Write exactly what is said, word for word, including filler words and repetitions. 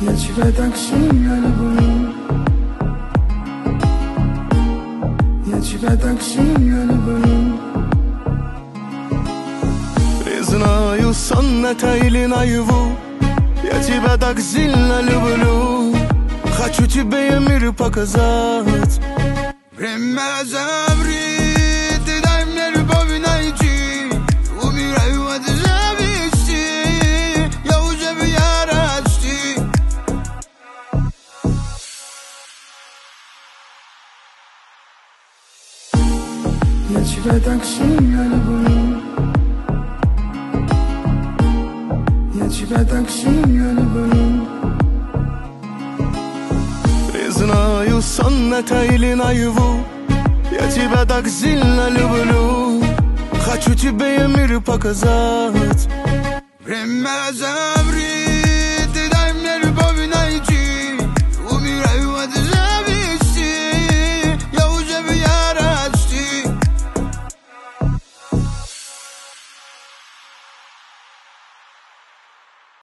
Я тебя так сильно люблю. Я тебя так сильно люблю. Признаю, сон это или наяву, я тебя так сильно люблю. Хочу тебе мир показать. Время замри, ты дай мне любовь найти. Умираю от зависти, я уже в ярости. Я тебя так сильно люблю. Я тебя так сильно люблю. Признаю, сон это или наяву, я тебя так сильно люблю. Хочу тебе мир показать. Время замри.